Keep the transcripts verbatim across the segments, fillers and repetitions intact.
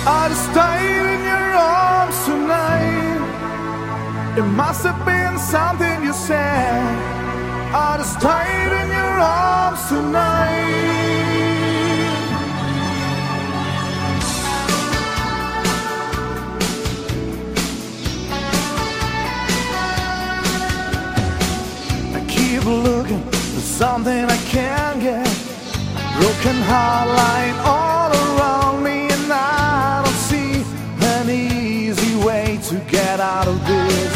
I just stayed in your arms tonight. It must have been something you said. I just stayed in your arms tonight. I keep looking for something I can't get. Broken heart lying all around me, and I don't see an easy way to get out of this.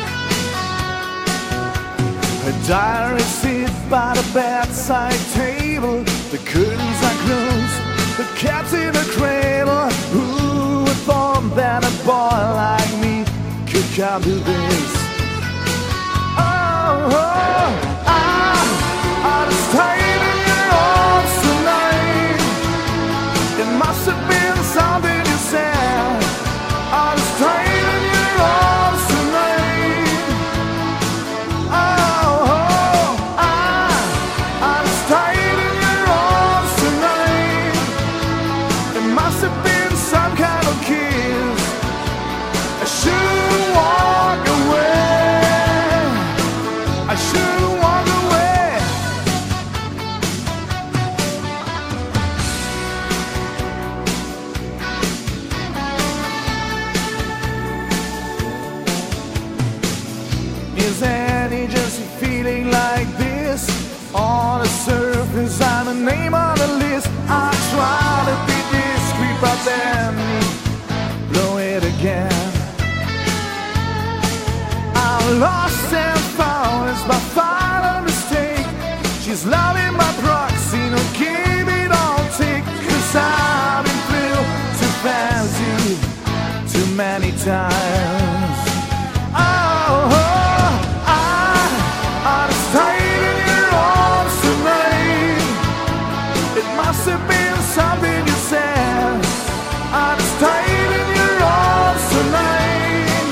A diary sits by the bedside table. The curtains are closed, the cat's in a cradle. Who would thought that a boy like me could come to this? Oh, oh I, I just stayed in your arms tonight. It must have been something you said. I just stayed in your arms tonight. Oh, oh I, I just stayed in your arms tonight. It must have been some kind of kiss. I should've walked away. I should've walked away. Is there just a feeling like this? On the surface, I'm a name on the list. I try to be discreet, but then blow it again. I'm lost and found, it's my final mistake. She's loving my proxy, no give it all take. Cause I've been through to fancy too many times. Oh, oh I, I just stayed in your arms tonight. It must have been something you said. I just stayed in your arms tonight.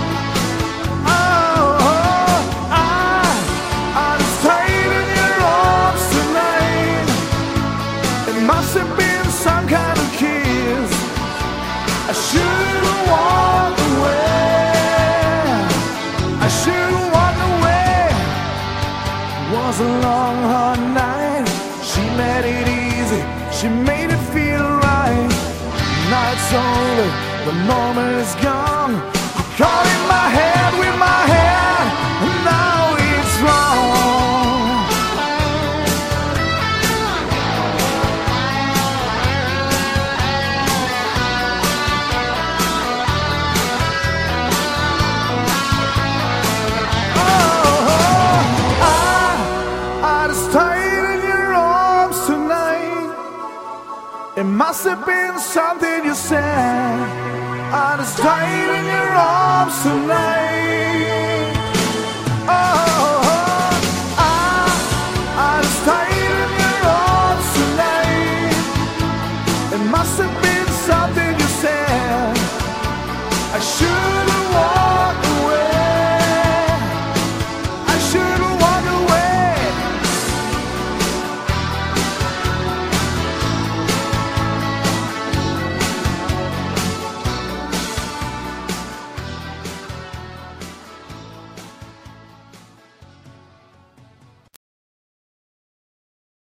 Oh, oh I, I just stayed in your arms tonight. It must have been some kind of kiss. I should've walked away. I should've walked away. It was a long, hard night. She made it easy, she made it feel right. Now it's over, the moment is gone. You caught in my head with my hand, and now it's wrong. Oh, oh I, I just stayed in your arms tonight. It must have been something you said. I just stayed in your arms tonight. Oh, oh I, I just stayed in your arms tonight. It must have been something you said. I should